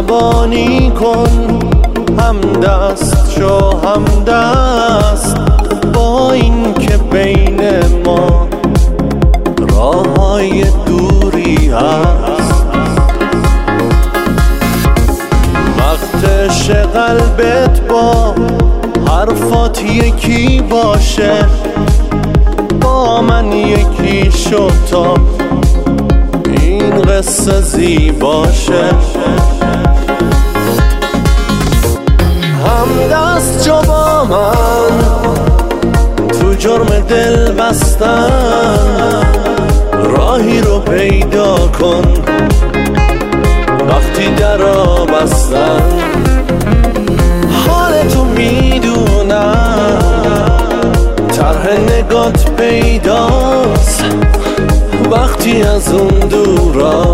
قربانی کن، همدست شو همدست با این که بین ما راههای دوری هست. وقتش قلبت با حرفات یکی باشه، با من یکی شو تا این قصه زیباشه. همدست جو با من تو جرم دل بستن، راهی رو پیدا کن وقتی درا بستن. حالتو میدونم، طرح نگات پیداست وقتی از اون دورا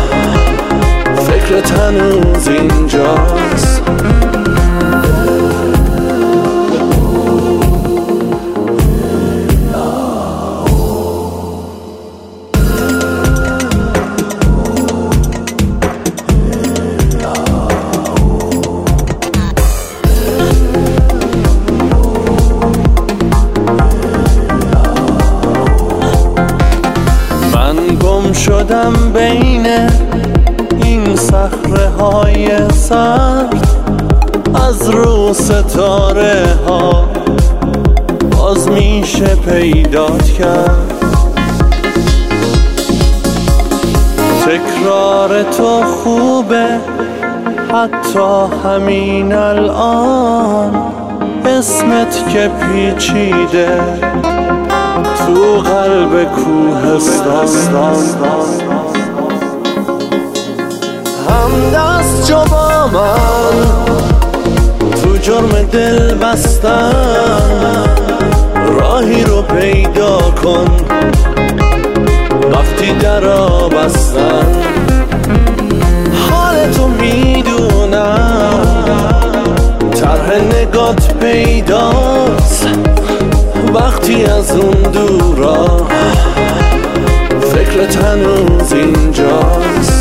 فکرت هنوز اینجاست. گم شدم بین این صخره های سرد، از رو ستاره ها باز میشه پیدات کرد. تکرار تو خوبه حتی همین الان، اسمت که پیچیده تو قلب کوهستان. همدست جو با من تو جرم دل بستن، راهی رو پیدا کن وقتی درا بستن. حالتو میدونم، طرح نگات پیداست وقتی از اون دورا فکرت هنوز اینجاست.